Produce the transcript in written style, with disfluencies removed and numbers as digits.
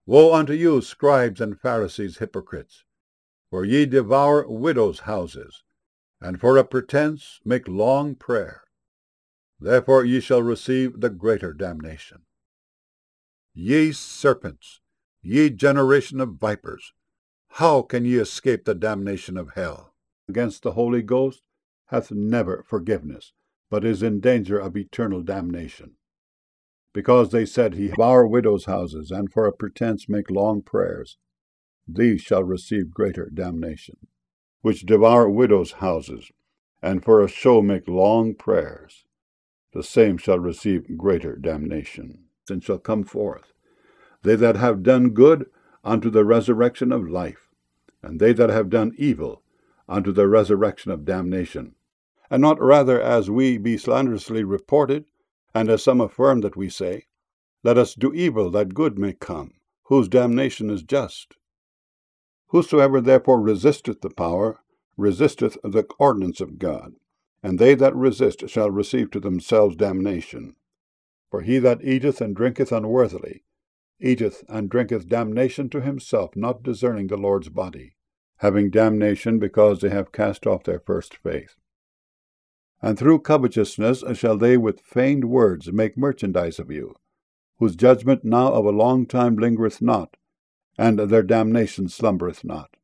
Woe unto you, scribes and Pharisees, hypocrites! For ye devour widows' houses, and for a pretense make long prayer. Therefore ye shall receive the greater damnation. Ye serpents, ye generation of vipers, how can ye escape the damnation of hell? Against the Holy Ghost hath never forgiveness, but is in danger of eternal damnation. Because they said, He devour widows' houses, and for a pretense make long prayers, these shall receive greater damnation. Which devour widows' houses, and for a show make long prayers, the same shall receive greater damnation. And shall come forth, they that have done good unto the resurrection of life, and they that have done evil unto the resurrection of damnation. And not rather as we be slanderously reported, and as some affirm that we say, Let us do evil that good may come, whose damnation is just. Whosoever therefore resisteth the power, resisteth the ordinance of God, and they that resist shall receive to themselves damnation. For he that eateth and drinketh unworthily, eateth and drinketh damnation to himself, not discerning the Lord's body, having damnation because they have cast off their first faith. And through covetousness shall they with feigned words make merchandise of you, whose judgment now of a long time lingereth not, and their damnation slumbereth not.